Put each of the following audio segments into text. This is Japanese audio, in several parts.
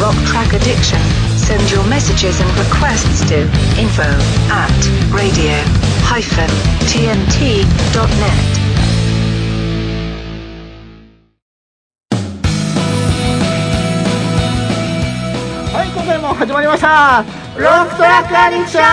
Rock Track Addiction. Send your messages and requests to info@radio-tnt.net. 今回も始まりましたロックトラックアディクション。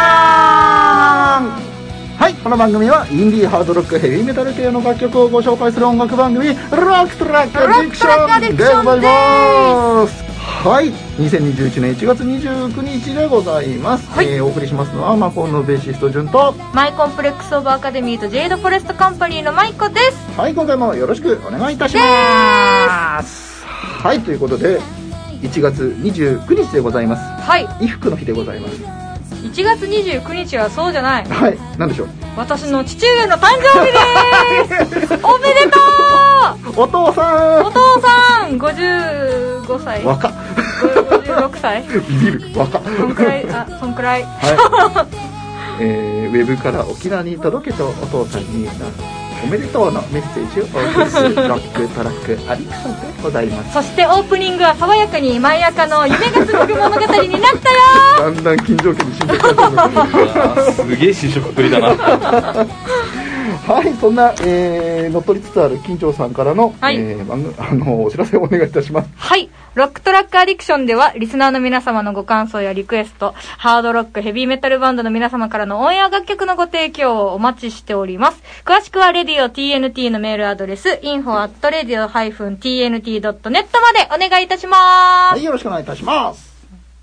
はい、この番組はインディーハードロックヘビーメタル系の楽曲をご紹介する音楽番組ロックトラックアディクションでございます。はい、2021年1月29日でございます、はい。お送りしますのはマコンのベーシストジュンとマイコンプレックスオブアカデミーとジェイドフォレストカンパニーのマイコです。 はい、今回もよろしくお願いいたします。はい、ということで1月29日でございます。 はい、 衣服の日でございます。 1月29日はそうじゃない。 はい、なんでしょう。 私の父上の誕生日ですおめでとう。 お父さん55歳若っ 56歳ビビる若っそんくらいそんくらい、 はい。ウェブから沖縄に届けとお父さんにおめでとうのメッセージをお送りするロックトラックアディクションでございます。 そしてオープニングは爽やかに舞赤の夢が紡ぐ物語になったよだんだん金城家に侵略されてるすげえ試食っぷりだなはい、そんな、乗っ取りつつある金城さんからの、 はい、 お知らせをお願いいたします。 はい、ロックトラックアディクションではリスナーの皆様のご感想やリクエスト、ハードロックヘビーメタルバンドの皆様からのオンエア楽曲のご提供をお待ちしております。詳しくはradio.tnt のメールアドレス info@radio-tnt.net までお願いいたします。 はい、よろしくお願いいたします。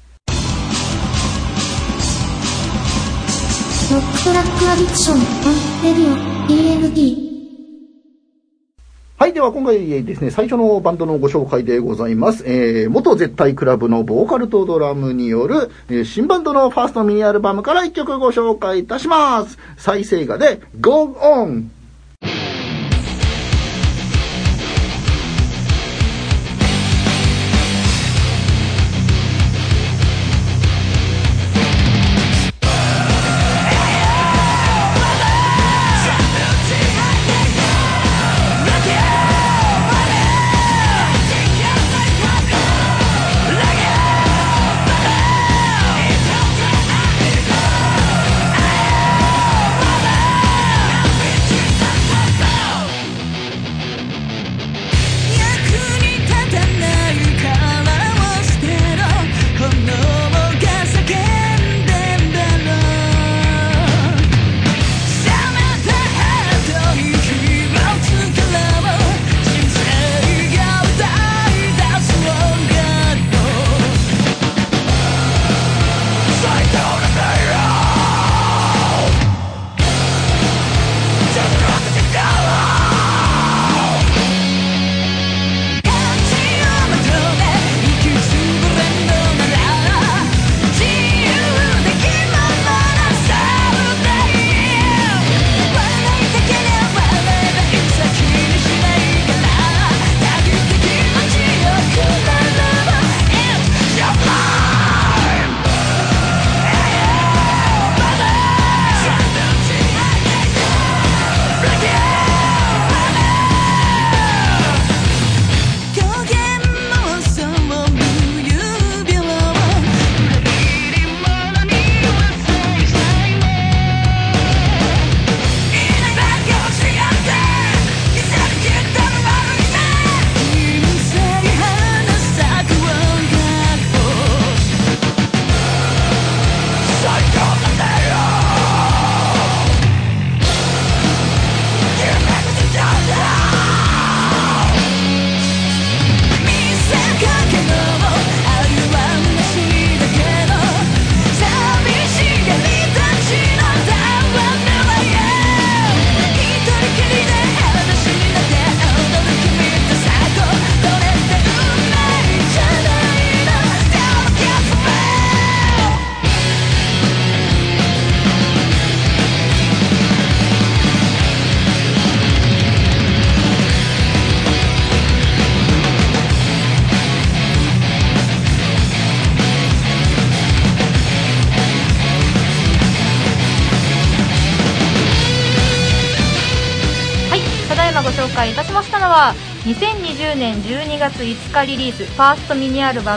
ロックトラックアディクション on radio-tnt。 はい、では今回ですね、最初のバンドのご紹介でございます。元絶対クラブのボーカルとドラムによる、新バンドのファーストミニアルバムから1曲ご紹介いたします。再生画で Go On。 紹介いたしましたのは2020年12月5日リリースファーストミニアルバム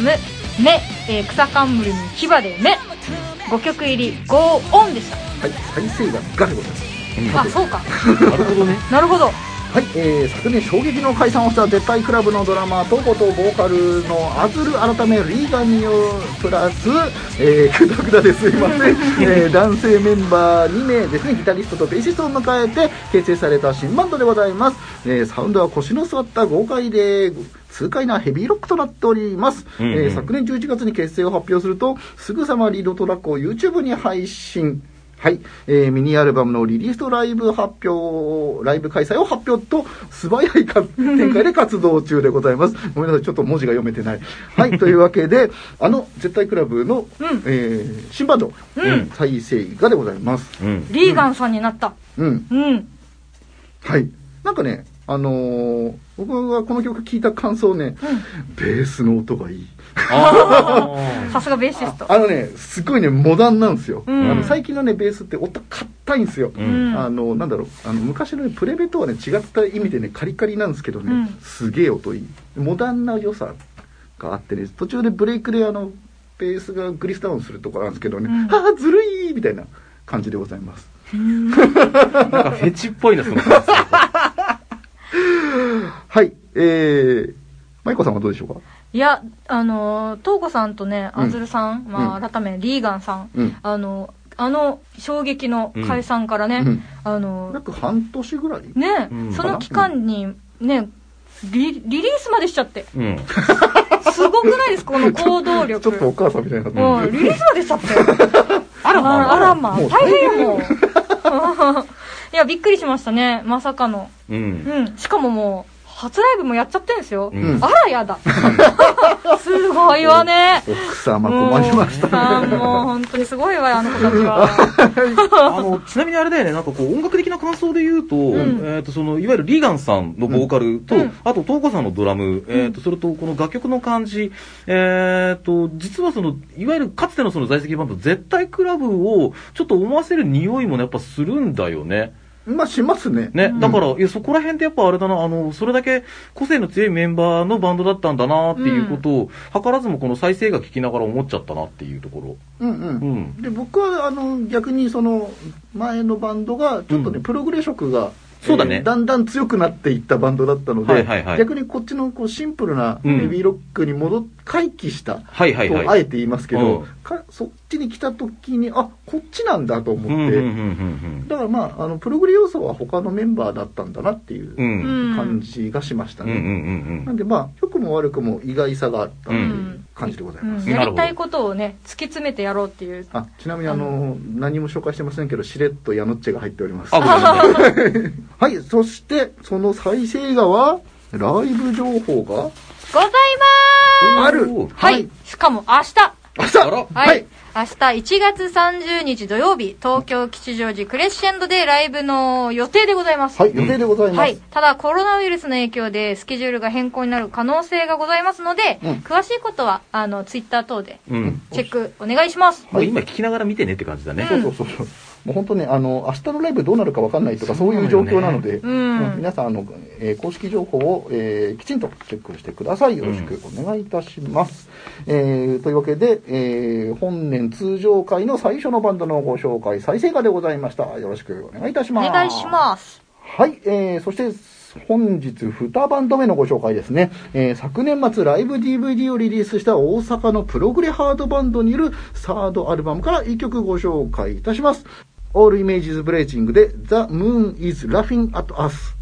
目、草冠に牙で目、5曲入りゴーオンでした。 はい、再生がガでございます。 あ、そうか。 なるほどね。 なるほど。 はい、昨年衝撃の解散をした絶対クラブのドラマートコとボーカルのアズル改めリーガミオプラス、くだくだですいません、男性メンバー2名ですね、ギタリストとベーシストを迎えて結成された新バンドでございます。サウンドは腰の座った豪快で痛快なヘビーロックとなっております。昨年11月に結成を発表するとすぐさまリードトラックを YouTube に配信。はい、ミニアルバムのリリースとライブ開催を発表と素早い展開で活動中でございます。ごめんなさい、ちょっと文字が読めてない。はい、というわけで、絶対クラブの、新バンド、再生画でございます。 リーガンさんになった。 はい。なんかね、僕がこの曲聴いた感想ね、ベースの音がいい。 さすがベーシスト。 すごいね、モダンなんですよ。最近のね、ベースって音硬いんですよ。なんだろう、昔のね、プレベとはね、違った意味でね、カリカリなんですけどね、すげえ音いい。モダンな良さがあってね、途中でブレイクでベースがグリスダウンするところなんですけどね、ずるいみたいな感じでございます。 なんかフェチっぽいな、その感じ。 はい、マイコさんはどうでしょうか？ いや、トーコさんとね、アズルさん、改め、リーガンさん、衝撃の解散からね、 約半年ぐらいね、その期間に、ね、リリースまでしちゃって。すごくないですか、この行動力。 ちょっとお母さんみたいになってる。リリースまでしちゃって。あらま、大変よ、もう。いや、びっくりしましたね、まさかの。しかももう、初ライブもやっちゃってんですよ。あらやだ。すごいわね。 奥様困りましたね。 もう本当にすごいわよ、あの子たちは。 ちなみにあれだよね、なんかこう音楽的な感想で言うと、いわゆるリーガンさんのボーカルと、あとトーコさんのドラム、それとこの楽曲の感じ、実はいわゆるかつてのその在籍バンド絶対クラブをちょっと思わせる匂いもね、やっぱするんだよね。 しますね。 だから、そこら辺ってやっぱあれだな、それだけ個性の強いメンバーのバンドだったんだなっていうことを、図らずもこの再生が聞きながら思っちゃったなっていうところ。 で、僕は、逆にその、前のバンドが、ちょっとね、プログレ色が、 そうだね。 だんだん強くなっていったバンドだったので、逆にこっちのこうシンプルなヘビーロックに回帰したとあえて言いますけど、そっちに来た時にこっちなんだと思って、だからプログレ要素は他のメンバーだったんだなっていう感じがしましたね。なんで良くも悪くも意外さがあったっていう感じでございます。 やりたいことをね、突き詰めてやろうっていう。 ちなみに何も紹介してませんけど、しれっとヤノッチェが入っております。はい、そしてその再生画はライブ情報がございますある。 はい、しかも明日はい、 明日1月30日土曜日、東京吉祥寺クレッシェンドでライブの予定でございます。 はい、予定でございます。はい、 ただコロナウイルスの影響でスケジュールが変更になる可能性がございますので、詳しいことはツイッター等でチェックお願いします。 今聞きながら見てねって感じだね。 そう。もう本当ね、明日のライブどうなるか分かんないとか、そういう状況なので、皆さん、公式情報を、きちんとチェックしてください。よろしくお願いいたします。というわけで、本年通常回の最初のバンドのご紹介、再生画でございました。よろしくお願いいたします。 お願いします。 はい、そして、本日2バンド目のご紹介ですね。昨年末ライブ DVD をリリースした大阪のプログレハードバンドによるサードアルバムから1曲ご紹介いたします。All Images Blazing で The Moon is Laughing at Us。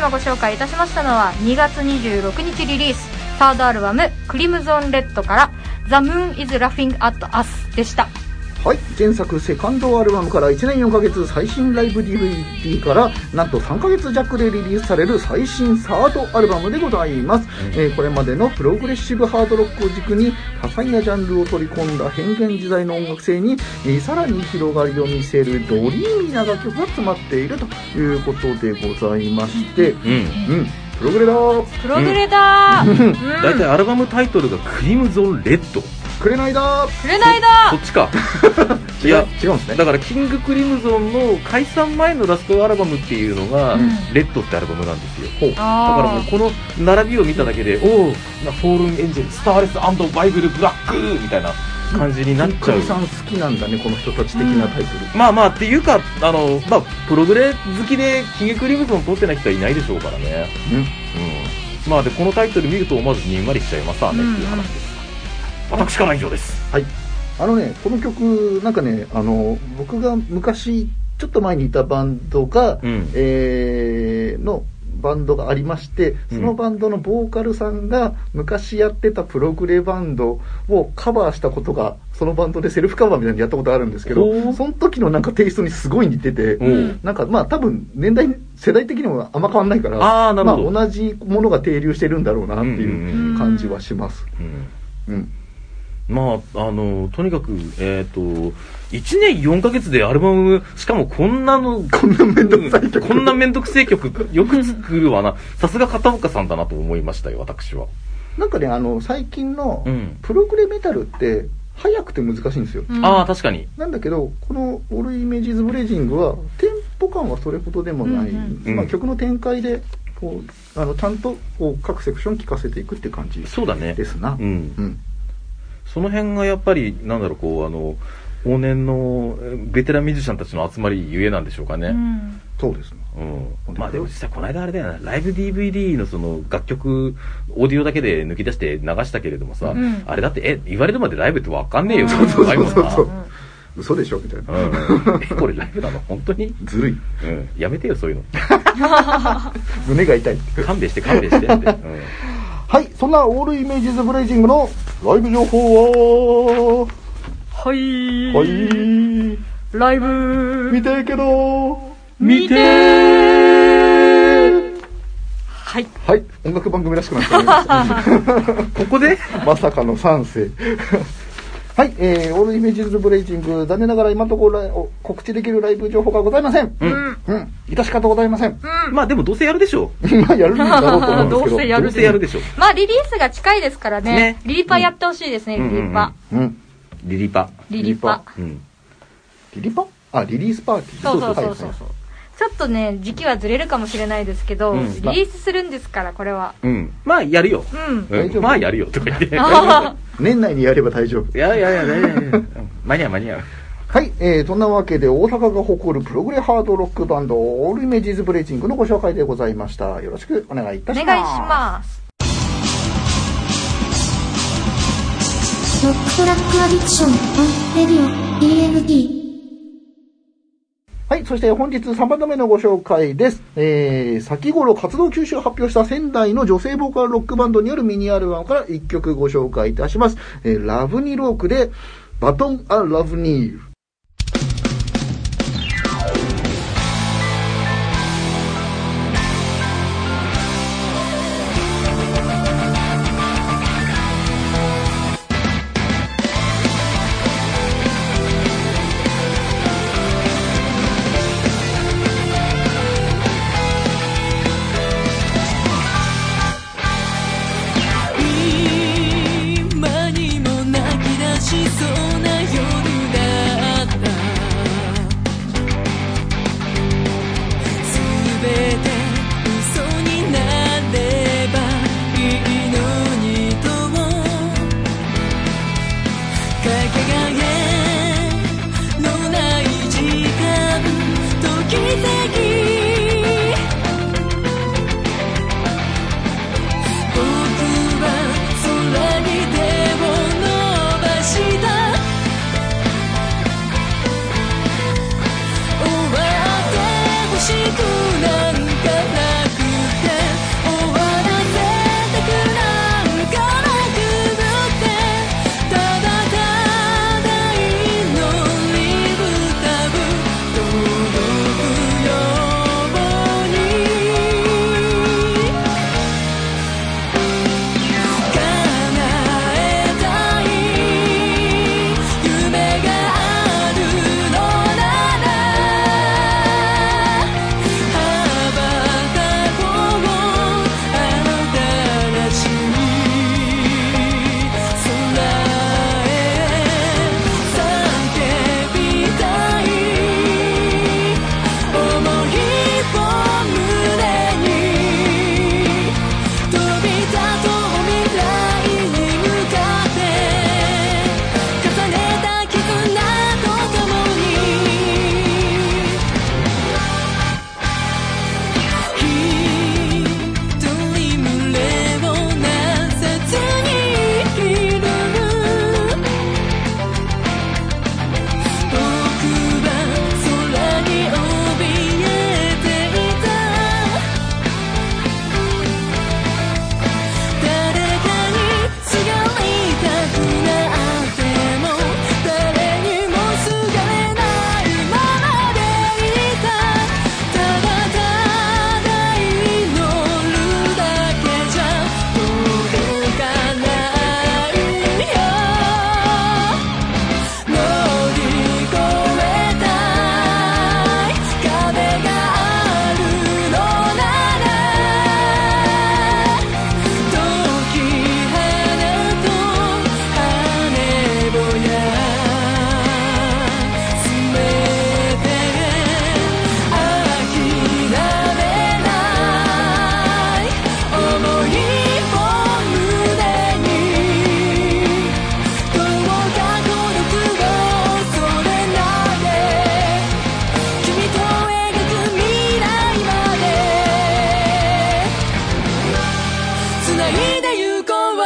今ご紹介いたしましたのは2月26日リリースサードアルバムクリムゾンレッドからThe Moon is Laughing at Us でした。 はい、前作セカンドアルバムから1年4ヶ月、最新ライブ DVD からなんと3ヶ月弱でリリースされる最新サードアルバムでございます。これまでのプログレッシブハードロックを軸に多彩なジャンルを取り込んだ変幻自在の音楽性に、さらに広がりを見せるドリーミーな楽曲が詰まっているということでございまして、プログレだー、 プログレだー。 だいたいアルバムタイトルがクリムゾンレッド、 くれないだー、 くれないだー。 そっちか。 いや違うんですね。 だからキングクリムゾンの解散前のラストアルバムっていうのが、レッドってアルバムなんですよ。だからもうこの並びを見ただけで、おお、フォールンエンジェル、スターレス&バイブルブラックみたいな感じになっちゃう。 さん好きなんだね、この人たち的なタイトル。 まあまあっていうか、プログレ好きでキングクリムゾン撮ってない人はいないでしょうからね。まあでこのタイトル見ると思わずにんまりしちゃいますわねっていう話です。私から以上です。 はい。この曲なんかね、僕が昔ちょっと前にいたバンドが、のバンドがありまして、そのバンドのボーカルさんが昔やってたプログレバンドをカバーしたことが、そのバンドでセルフカバーみたいなのやったことあるんですけど、その時のなんかテイストにすごい似てて、なんかまあ多分世代的にもあんま変わんないから、まあ同じものが定流してるんだろうなっていう感じはします。 まあ、とにかく、1年4ヶ月でアルバム、しかもこんなめんどくさい曲。こんなめんどくせえ曲、よく作るわな。さすが片岡さんだなと思いましたよ、私は。 なんかね、最近の、プログレメタルって、速くて難しいんですよ。 ああ、確かに。 なんだけど、このオールイメージズブレイジングは、テンポ感はそれほどでもない。まあ、曲の展開で、こう、ちゃんと、こう、各セクション聴かせていくって感じですな。 そうだね。 うんその辺がやっぱりなんだろう、こう往年のベテランミュージシャンたちの集まりゆえなんでしょうかね。 そうですね。 まあでも実際この間あれだよな、ライブ DVD のその楽曲オーディオだけで抜き出して流したけれどもさ、あれだって言われるまでライブってわかんねえよ。 そう嘘でしょみたいな。 これライブなの本当にずるい。 やめてよそういうの。 胸が痛い。 勘弁してって。 はい、そんなオールイメージズブレイジングのライブ情報は、 ライブ見てーけど見てー。はい、 音楽番組らしくなっておりました。 ここでまさかの3世。はい、オールイメージズブレイジング、残念ながら今のところ告知できるライブ情報がございません。致し方ございません。 まあでもどうせやるでしょう。 まあやるんだろうと思うんですけど。 どうせやるでしょう。 まあリリースが近いですからね。リリパやってほしいですね、リリパ。 リリパ。 リリースパーティー。 そう。ちょっとね、時期はずれるかもしれないですけど、リリースするんですから、これは。 まあやるよ。まあやるよとか言って。 年内にやれば大丈夫。 いや、間に合う。 はい、そんなわけで大阪が誇るプログレハードロックバンドオールイメージズブレイジングのご紹介でございました。よろしくお願いいたします。 お願いします。 ロックトラックアディクションオンレディオ TNT。 はい、そして本日3番目のご紹介です。先頃活動休止を発表した仙台の女性ボーカルロックバンドによるミニアルバムから1曲ご紹介いたします。ラブニロークでバトン・ア・ラブニール。 しくなんかなくていで行こう。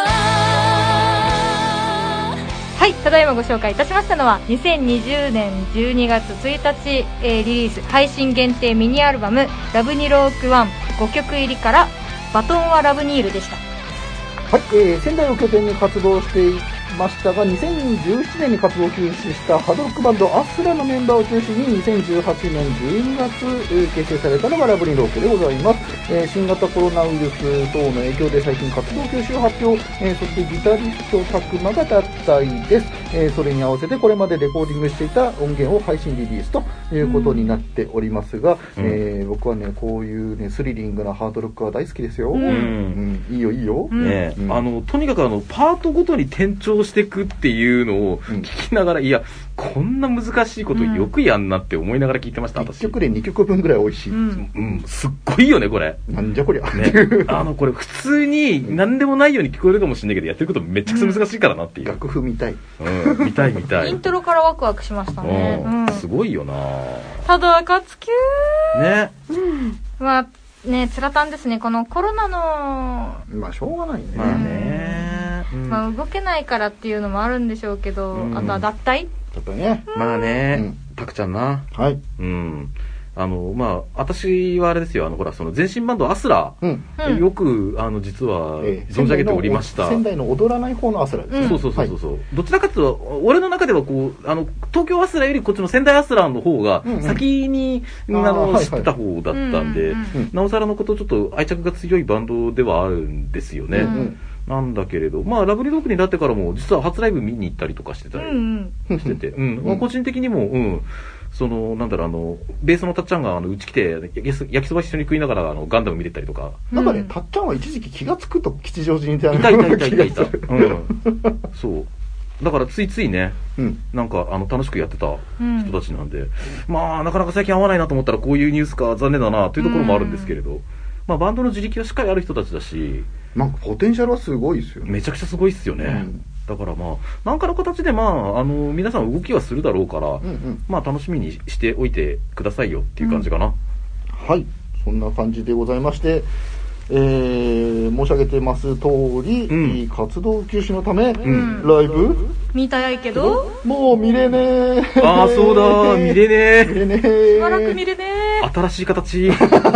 はい、ただいまご紹介いたしましたのは2020年12月1日、リリース配信限定ミニアルバムラブニローク1 5曲入りからバトンはラブニールでした。 はい、仙台を拠点に活動していましたが、2017年に活動休止したハードロックバンドアスラのメンバーを中心に2018年12月、結成されたのがラブリーロークでございます。新型コロナウイルス等の影響で最近活動休止を発表、そしてギタリスト佐久間が脱退です。それに合わせてこれまでレコーディングしていた音源を配信リリースということになっておりますが、僕はねこういうねスリリングなハードロックは大好きですよ。いいよいいよ、 ね、とにかくパートごとに転調していくっていうのを聞きながら、いやこんな難しいことよくやんなって思いながら聞いてました。 1曲で2曲分ぐらい美味しい、 すっごいよねこれ。 なんじゃこりゃ、 ね、これ普通に何でもないように聞こえるかもしれないけど、やってることめちゃくちゃ難しいからなっていう。 楽譜見たい、 見たい見たい。 イントロからワクワクしましたね。 すごいよな。 ただ勝球ね、 まあね、つらたんですね、このコロナの。 まあしょうがないね。 まあね、 まあ動けないからっていうのもあるんでしょうけど、あとは脱退だったね。 まあね、たくちゃんな。 はい。 まあ、私はあれですよ、ほら、その前身バンドアスラ、よく、実は、存じ上げておりました。 仙台の踊らない方のアスラですね。 そう。どちらかというと、俺の中ではこう、東京アスラよりこっちの仙台アスラの方が、先に、知ってた方だったんで、なおさらのことちょっと愛着が強いバンドではあるんですよね。なんだけれど、まあ、ラブリーロックになってからも、実は初ライブ見に行ったりとかしてたりしてて、個人的にも、なんだろう、ベースのたっちゃんがうち来て焼きそば一緒に食いながらガンダム見てたりとか。 なんかね、たっちゃんは一時期気がつくと吉祥寺にいた。 いた。そう。だからついついね、なんか楽しくやってた人たちなんで、まあなかなか最近会わないなと思ったらこういうニュースか残念だなというところもあるんですけれど、まあバンドの自力はしっかりある人たちだし、 なんかポテンシャルはすごいですよね。 めちゃくちゃすごいっすよね。だからまあ何かの形でまあ皆さん動きはするだろうから、まあ楽しみにしておいてくださいよっていう感じかな。 はい、そんな感じでございまして、申し上げてます通り、活動休止のため、ライブ見たいけどもう見れねえ。 ああそうだ、見れねえ。 見れねえ。 しばらく見れねえ。 新しい形。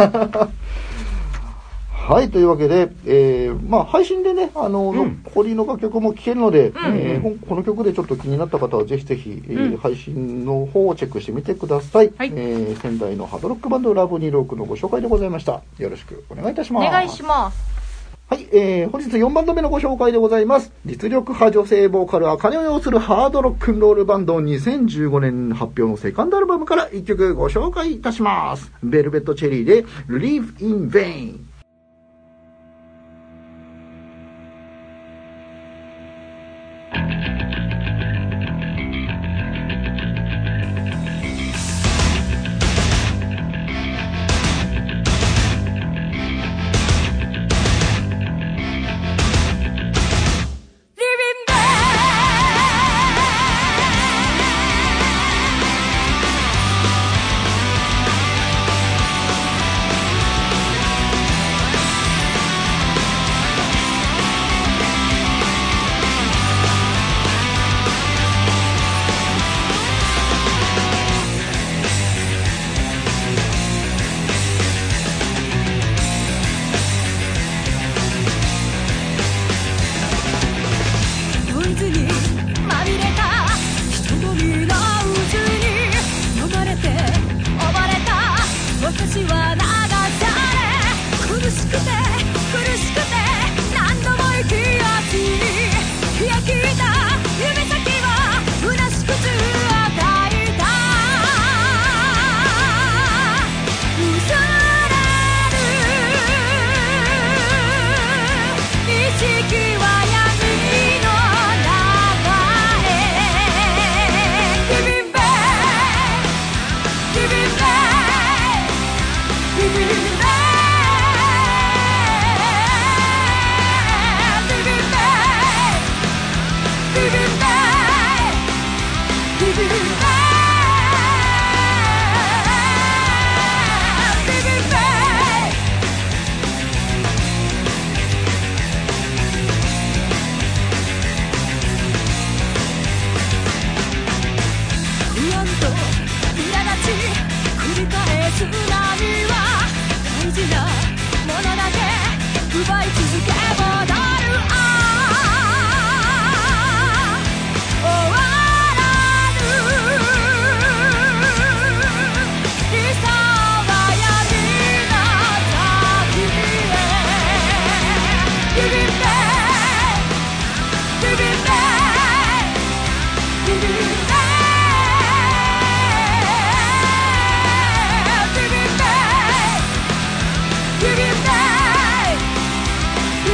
はい、というわけで、まあ配信でね、残りの楽曲も聴けるので、この曲でちょっと気になった方はぜひぜひ、配信の方をチェックしてみてください。仙台のハードロックバンドラブニーロークのご紹介でございました。よろしくお願いいたします。 お願いします。 はい、本日4バンド目のご紹介でございます。実力派女性ボーカル茜を擁するハードロックンロールバンド2015年発表のセカンドアルバムから1曲ご紹介いたします。ベルベットチェリーで Live in Vain。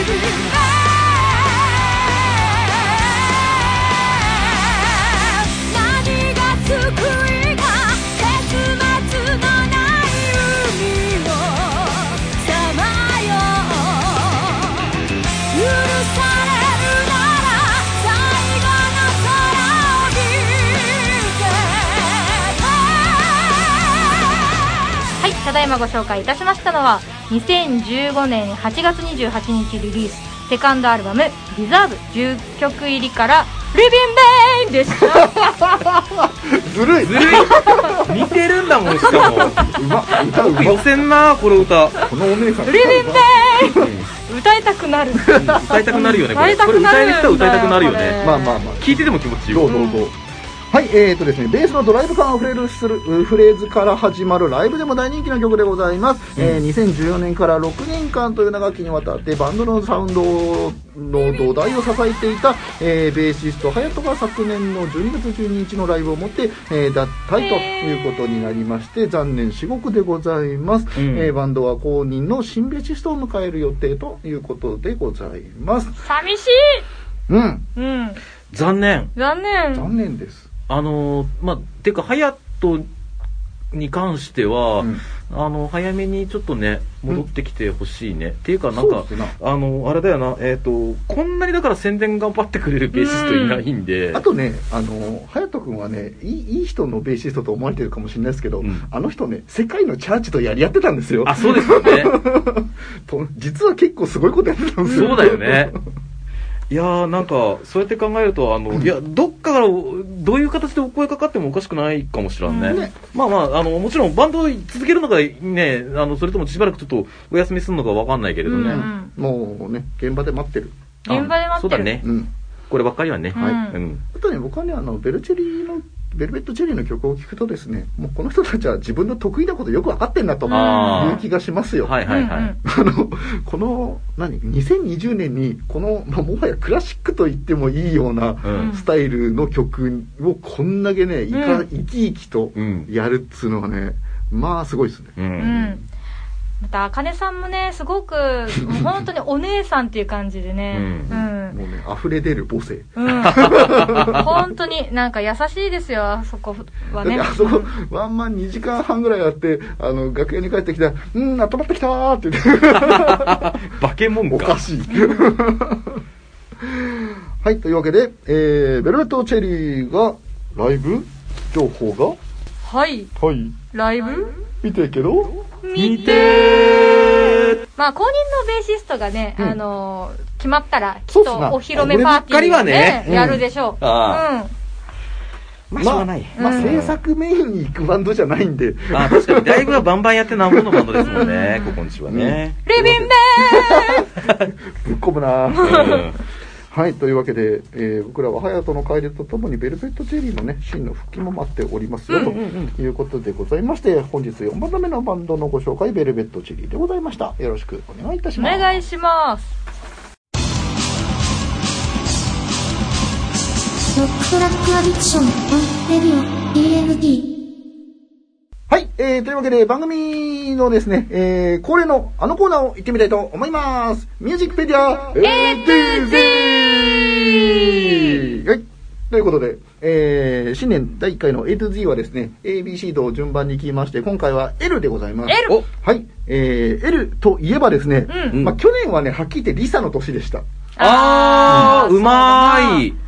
ただいまご紹介いたしましたのは2015年8月28日リリースセカンドアルバムリザーブ10曲入りからリビンベインでした。 ずるい似てるんだもん。しかも歌うま寄せんなこの歌。 このお姉さんリビンベイン歌いたくなる歌いたくなるよね。これ歌える人は歌いたくなるよね。 まあ聞いてても気持ちいいよ。 どうぞ。はい、ですね、ベースのドライブ感あふれるフレーズから始まるライブでも大人気な曲でございます。2014年から6年間という長きにわたってバンドのサウンドの土台を支えていた、ベーシスト隼人が昨年の12月12日のライブをもって、脱退ということになりまして、残念至極でございます。バンドは後任の新ベーシストを迎える予定ということでございます。 寂しい。 残念です。 てか隼人に関しては、早めにちょっとね戻ってきてほしいね。っていうかなんかあれだよな、こんなにだから宣伝頑張ってくれるベーシストいないんで。 あとね、隼人君はねいい人のベーシストと思われてるかもしれないですけど、あの人ね世界のチャーチとやり合ってたんですよ。 あ、そうですよね。 実は結構すごいことやってたんですよ。 そうだよね。いやーなんかそうやって考えるといやどっかからどういう形でお声かかってもおかしくないかもしれんね。まあもちろんバンドを続けるのがねそれともしばらくちょっとお休みするのかわかんないけれどね。 もうね現場で待ってる。 そうだね。こればっかりはね。あとね僕はねベルベットチェリーの曲を聴くとですね、もうこの人たちは自分の得意なことよく分かってんなという気がしますよ。この2020年にこの、もはやクラシックと言ってもいいようなスタイルの曲をこんだけね生き生きとやるっつうのはね、まあすごいですね。 また茜さんもねすごく本当にお姉さんっていう感じでね、 もうね溢れ出る母性、 本当になんか優しいですよ。あそこはね、 あそこワンマン2時間半ぐらいあって楽屋に帰ってきたら温まってきたーって言って化け物かおかしいはい、というわけで、ベルベットチェリーがライブ情報がはいライブ見てけど見て公認のベーシストがね、決まったらきっとお披露目パーティーをねやるでしょう。 しょうがない。 制作メインに行くバンドじゃないんで。 確かにライブはバンバンやってなんぼのバンドですもんね。ここんちはね。 リビンベーぶっ込むな。はい、というわけで、僕らは隼人の帰りとともにベルベットチェリーのね真の復帰も待っておりますよ、ということでございまして、本日4番目のバンドのご紹介、ベルベットチェリーでございました。よろしくお願いいたします。 お願いします。 ロックトラックアディクションオンレディオ TNT。 はい、というわけで番組のですね、恒例のあのコーナーを行ってみたいと思います。ミュージックペディア A to Z。 はい、ということで、新年第1回の A to Z はですね ABC と順番に聞きまして、今回は L でございます。 L。 はい、L といえばですね、去年はねはっきり言ってリサの年でした。 うまーい。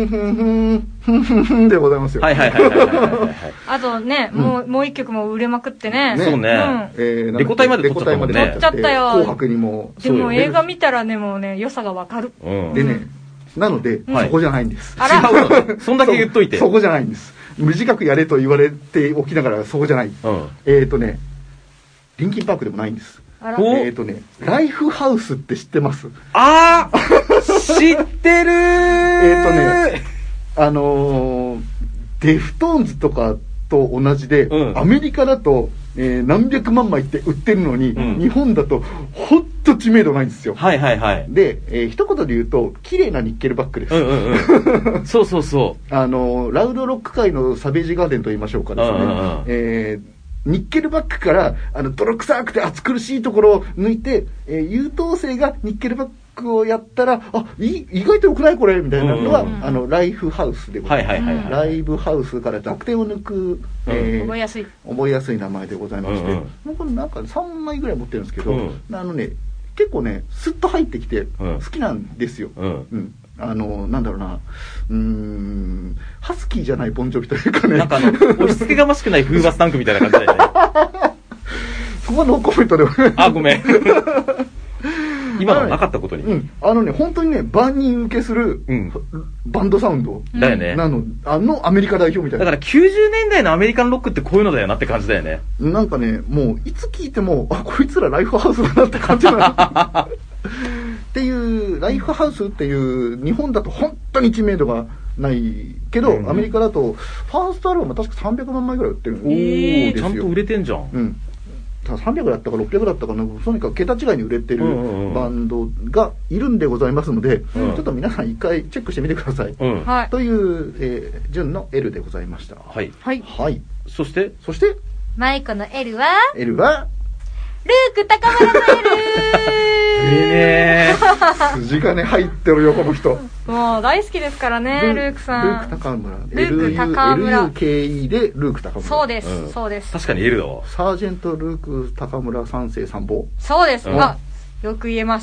でございますよ。 あとね、もう一曲も売れまくってね。 そうね。レコ大まで撮っちゃったもんね。 撮っちゃったよ。 紅白にも。 でも映画見たらね、もうね、良さがわかる。 でね、なので、そこじゃないんです。 違う。そんだけ言っといて。 そこじゃないんです。短くやれと言われておきながら、そこじゃない。リンキンパークでもないんです。ライフハウスって知ってます？ 知ってるー。 デフトーンズとかと同じで、アメリカだと、何百万枚って売ってるのに、日本だとほんと知名度ないんですよ。で、一言で言うと綺麗なニッケルバックです。 そうラウドロック界のサベージガーデンと言いましょうかですね。ニッケルバックから泥臭くて暑苦しいところを抜いて、優等生がニッケルバックをやったら、意外と良くないこれみたいなのが、ライフハウスでございます。ライブハウスから濁点を抜く、 覚えやすい名前でございまして、僕なんか3枚ぐらい持ってるんですけど、結構ね、スッと入ってきて、好きなんですよ。なんだろうな、ハスキーじゃないボンジョビというかね。 なんか押し付けがましくない風バスタンクみたいな感じだよね。 そこはノーコメントではごめん。今のなかったことに。 本当にね、万人受けする、バンドサウンド。 だよね。 アメリカ代表みたいな。 だから90年代のアメリカンロックってこういうのだよなって感じだよね。 なんかね、もう、いつ聞いても、こいつらライフハウスだなって感じなっていう、ライフハウスっていう、日本だと本当に知名度がないけど、アメリカだと、ファーストアルバム確か300万枚ぐらい売ってるんですよ。 ちゃんと売れてんじゃん。 300だったか600だったかな、とにかく桁違いに売れてるバンドがいるんでございますので、ちょっと皆さん一回チェックしてみてください。という、純の L でございました。 はい。そして、 マイコの L はルーク高村の L 筋金入ってるよ、この人。 もう大好きですからね、ルークさん。 ルーク高村。 ルーク高村。 LUKE でルーク高村。 そうです、そうです。 確かに L だわ。 サージェントルーク高村三世参謀。 そうです。よく言えました。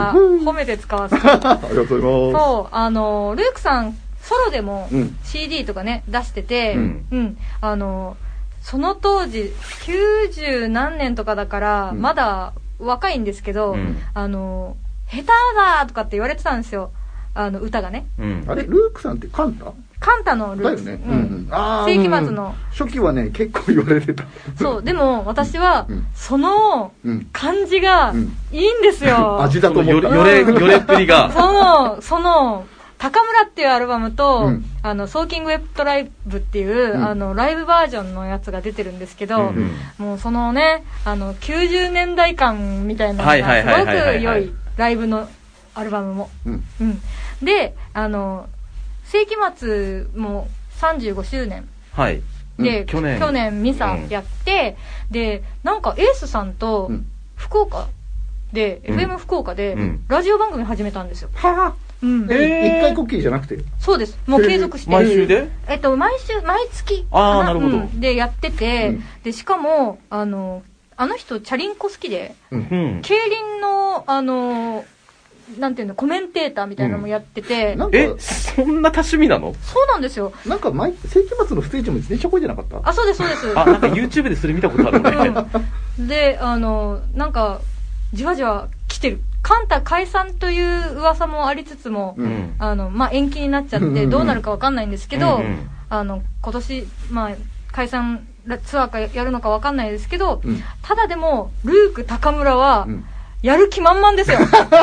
褒めて使わせて。ありがとうございます。そう、 ルークさん、ソロでも CD とかね、出してて、その当時、90何年とかだから、まだ若いんですけど、下手だとかって言われてたんですよ。歌がね。 あれ、ルークさんってカンタのルークだよね。 世紀末の。 初期はね、結構言われてた。 そう、でも私は、その感じがいいんですよ。 味だと思った。 よれっぷりが。 その、高村っていうアルバムと、ソーキングウェットライブっていう、ライブバージョンのやつが出てるんですけど、もうそのね、90年代感みたいなのがすごく良いライブのアルバムも。で、世紀末も35周年。で、去年ミサやって、で、なんかエースさんと福岡で、FM 福岡でラジオ番組始めたんですよ。 一回こっきりじゃなくて？ そうです。もう継続して。 毎週で？ 毎月。 なるほど。 で、やってて、で、しかも、あの人、チャリンコ好きで、競輪の、なんていうの、コメンテーターみたいなのもやってて。 そんな多趣味なの？ そうなんですよ。 なんか世紀末のステージも自転車こいでなかった？ そうです、そうです。 なんか YouTube でそれ見たことあるね。 で、なんか、じわじわ来てる。カンタ解散という噂もありつつも、延期になっちゃってどうなるかわかんないんですけど、今年、解散ツアーかやるのかわかんないですけど、ただでも、ルーク高村は、やる気満々ですよ。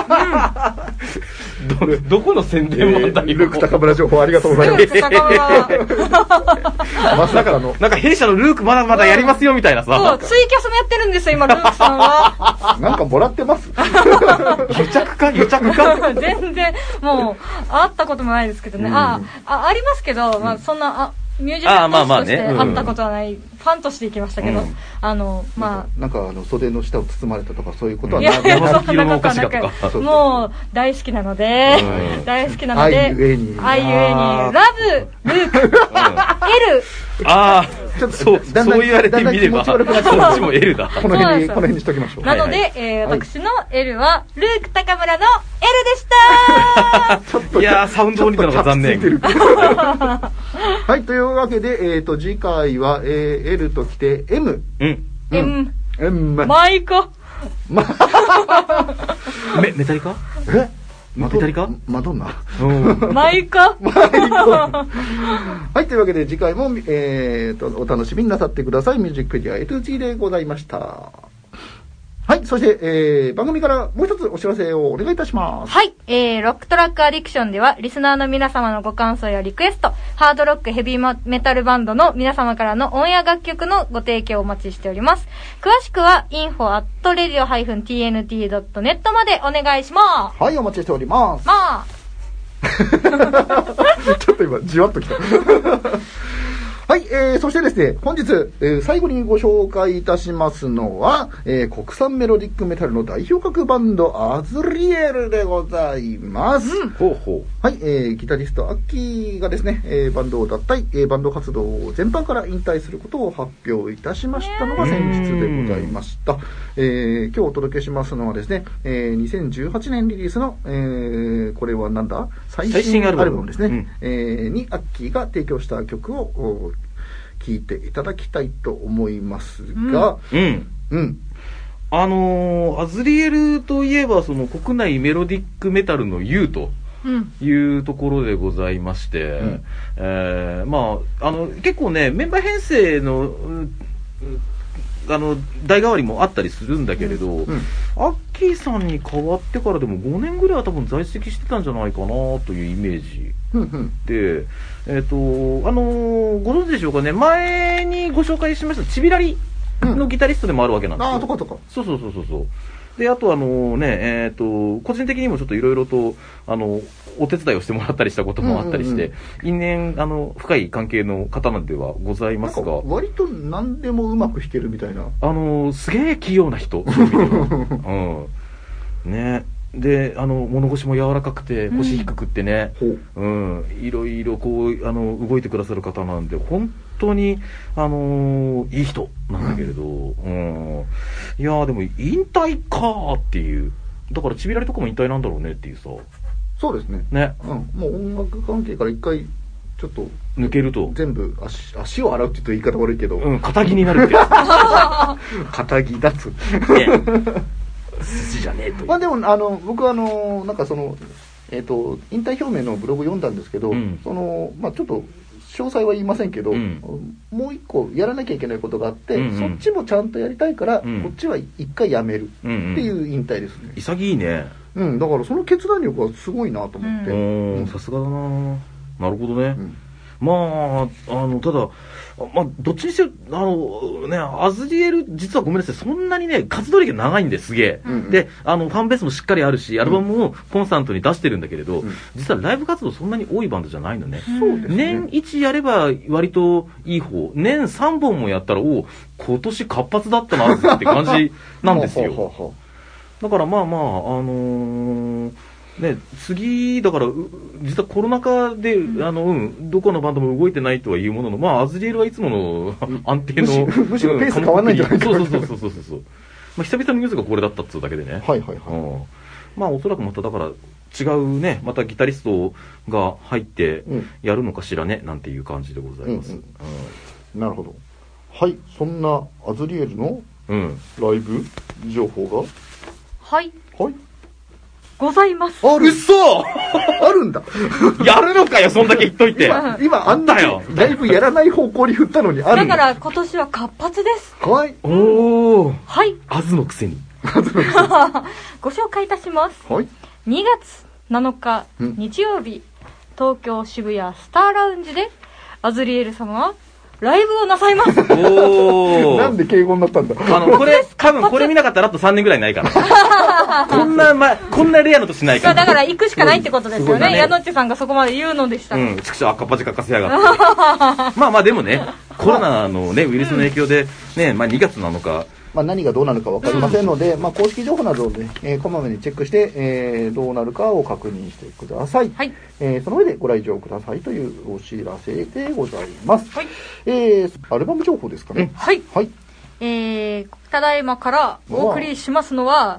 どこの宣伝なんだよ。 ルーク高村情報ありがとうございます。 ルーク高村まさかの。 なんか弊社のルークまだまだやりますよみたいなさ。 そう、ツイキャスもやってるんですよ、今、ルークさんは。 なんかもらってます？ 癒着か全然、もう、会ったこともないですけどね。ありますけど、そんな、ミュージックとして会ったことはない、ファンとして行きましたけど、 なんか袖の下を包まれたとかそういうことはない。 山崎色のお菓子がとか。 もう、大好きなので、愛ゆえに、ラブ、ルーク、L。 ちょっとそう言われてみれば、こっちも L だ。 この辺にしときましょう。 なので、私の L は、ルーク高村の L でしたいやー、サウンド降りたのが残念。 はい、というわけで、次回は、L ときて M。 M。マイカ。 メタリカ？ マドンナ。 マイカ。 はい、というわけで次回も、お楽しみになさってください。ミュージックジア A2G でございました。はい、そして、番組からもう一つお知らせをお願いいたします。 はい、ロックトラックアディクションでは、リスナーの皆様のご感想やリクエスト、ハードロックヘビーメタルバンドの皆様からのオンエア楽曲のご提供をお待ちしております。詳しくは、info@radio-tnt.net までお願いします。 はい、お待ちしております。ちょっと今、じわっときた。 はい、そしてですね、本日、最後にご紹介いたしますのは、国産メロディックメタルの代表格バンド、アズリエルでございます。 ほうほう。 はい、ギタリスト、アッキーがですね、バンドを脱退、バンド活動を全般から引退することを発表いたしましたのが先日でございました。今日お届けしますのはですね、2018年リリースの、これはなんだ最新アルバムですね、にアッキーが提供した曲を聴いていただきたいと思いますが、 アズリエルといえばその国内メロディックメタルの U というところでございまして、結構ねメンバー編成の代替わりもあったりするんだけれど、アッキーさんに代わってからでも5年ぐらいは多分在籍してたんじゃないかなというイメージで、ご存知でしょうかね、前にご紹介しましたちびらりのギタリストでもあるわけなんですよ。 ああ、とかとか。 そう。で、あと個人的にもちょっといろいろと、お手伝いをしてもらったりしたこともあったりして、因縁、深い関係の方なんではございますが。 割と何でもうまく弾けるみたいな。 すげえ器用な人。そういう意味では。ね。で、物腰も柔らかくて、腰低くってね、いろいろこう、動いてくださる方なんで、本当に、いい人なんだけれど、いやーでも、引退かーっていう。だから、ちびらりとかも引退なんだろうねっていうさ。 そうですね。 ね。 もう音楽関係から一回、ちょっと、 抜けると。 全部足を洗うって言うと言い方悪いけど。 肩着になるってやつ。肩着脱。 ね。筋じゃねえという。 まあでも僕はなんかその引退表明のブログ読んだんですけど、まあちょっと詳細は言いませんけど、もう一個やらなきゃいけないことがあって、そっちもちゃんとやりたいから、こっちは一回やめるっていう引退ですね。 潔いね。 だからその決断力はすごいなと思って。 さすがだな。なるほどね。まあ、ただ、まあ、どっちにせよ、アズリエル、実はごめんなさい、そんなにね、活動歴が長いんですげえ。で、ファンベースもしっかりあるし、アルバムもコンスタントに出してるんだけれど、実はライブ活動そんなに多いバンドじゃないのね。年1やれば割といい方、年3本もやったら、今年活発だったなって感じなんですよ。だからまあまあ、ね、次、だから、実はコロナ禍で、どこのバンドも動いてないとはいうものの、まあ、アズリエルはいつもの安定の、 むしろペース変わんないんじゃないかな。 そう。まあ、久々のニュースがこれだったっつうだけでね。まあ、おそらくまただから、違うね、またギタリストが入ってやるのかしらね、なんていう感じでございます。 なるほど。はい、そんなアズリエルのライブ情報がはいございます。 あるあるんだ。 やるのかよ、そんだけ言っといて。 今あんだよ。ライブやらない方向に振ったのにある。 だから今年は活発です。 はい。 はい。 アズのくせに。 ご紹介いたします。 はい。 2月7日、日曜日、東京渋谷スターラウンジで、アズリエル様は、ライブをなさいます。 なんで敬語になったんだ。 これ、多分これ見なかったらあと3年ぐらいないから。こんなレアなとしないから。 だから行くしかないってことですよね。矢野っちさんがそこまで言うのでしたら。 畜生赤っ端書かせやがって。まあでもね、コロナのね、ウイルスの影響で、ね、まあ2月7日、 何がどうなるか分かりませんので、公式情報などをね、こまめにチェックして、どうなるかを確認してください。 はい。 その上でご来場くださいというお知らせでございます。 はい。 アルバム情報ですかね。 はい。 はい。 ただいまからお送りしますのは、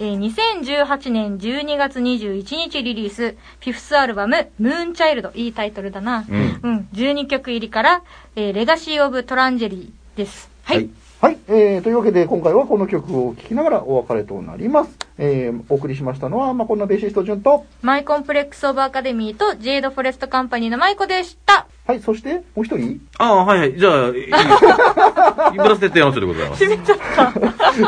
2018 年12月21日リリース、フィフスアルバム、ムーンチャイルド、いいタイトルだな。12曲入りから、レガシー・オブ・トランジェリーです。はい。 はい、というわけで今回はこの曲を聴きながらお別れとなります。お送りしましたのは、こんなベーシスト順と、 マイコンプレックスオブアカデミーとジェイドフォレストカンパニーのマイコでした。 はい、そしてもう一人じゃあ、ブラステッド山下でございます。 閉めちゃった。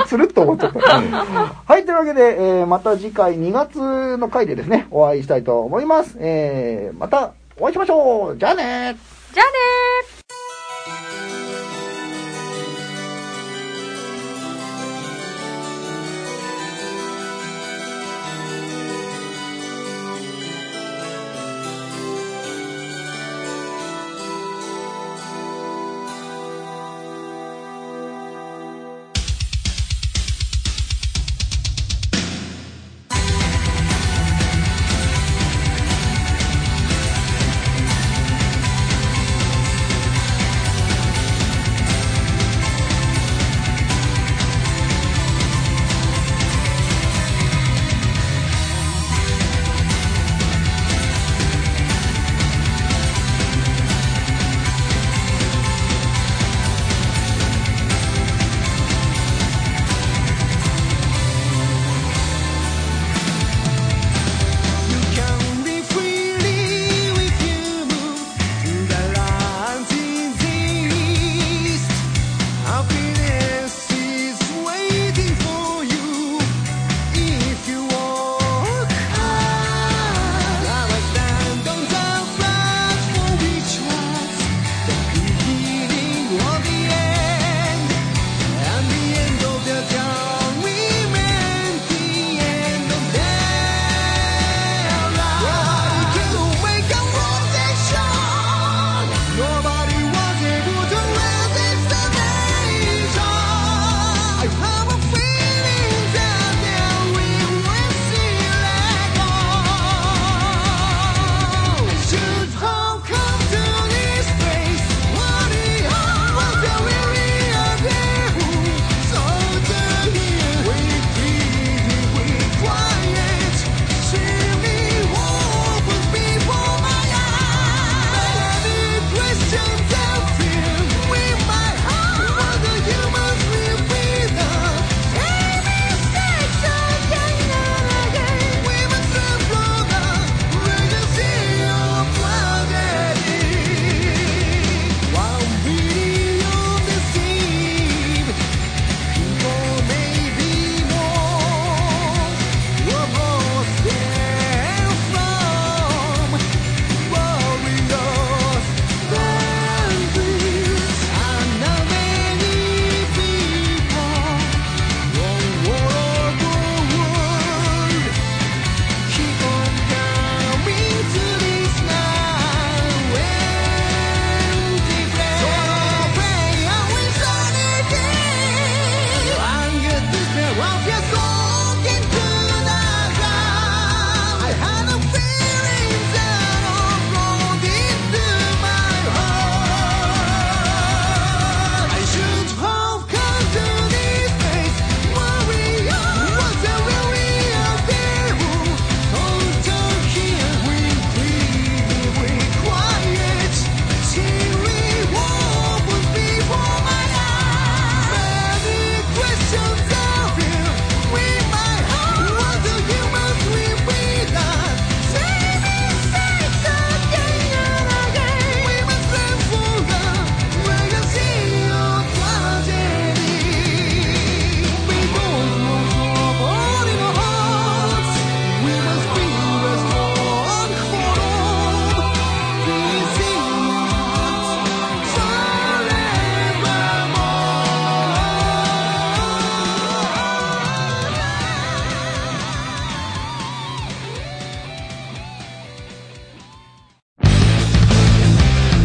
つるっと思っちゃった。はい、というわけで、また次回2月の回でですね、お会いしたいと思います。またお会いしましょう。じゃあねじゃあね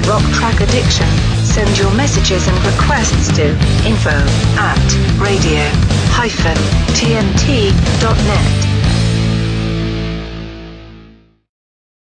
Rock Track Addiction. Send your messages and requests to info@radio-tnt.net.